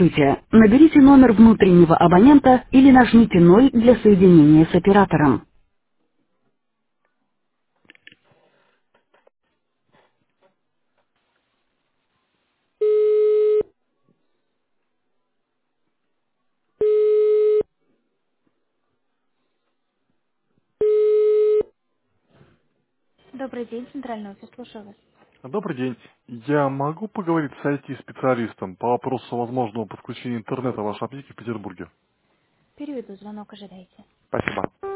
Здравствуйте. Наберите номер внутреннего абонента или нажмите 0 для соединения с оператором. Добрый день, центральный офис, слушаю вас. Добрый день. Я могу поговорить с IT-специалистом по вопросу возможного подключения интернета в вашей аптеке в Петербурге? Переведу звонок, ожидайте. Спасибо.